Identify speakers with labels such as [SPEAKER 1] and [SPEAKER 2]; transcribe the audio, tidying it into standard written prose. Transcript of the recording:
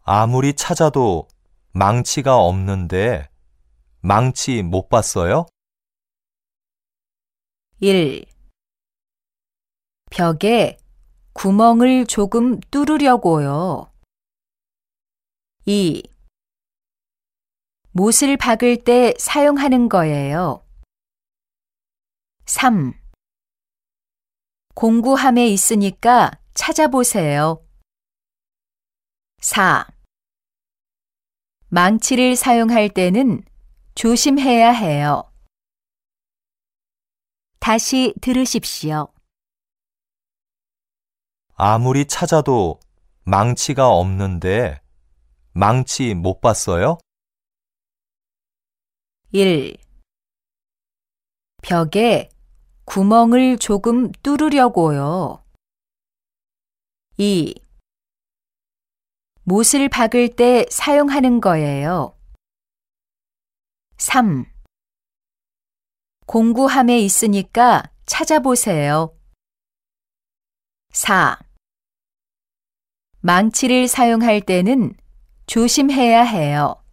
[SPEAKER 1] 아무리 찾아도 망치가 없는데 망치 못 봤어요?
[SPEAKER 2] 1. 벽에 구멍을 조금 뚫으려고요. 2. 못을 박을 때 사용하는 거예요. 3. 공구함에 있으니까 찾아보세요. 4. 망치를 사용할 때는 조심해야 해요. 다시 들으십시오.
[SPEAKER 1] 아무리 찾아도 망치가 없는데 망치 못 봤어요?
[SPEAKER 2] 1. 벽에 구멍을 조금 뚫으려고요. 2. 못을 박을 때 사용하는 거예요. 3. 공구함에 있으니까 찾아보세요. 4. 망치를 사용할 때는 조심해야 해요.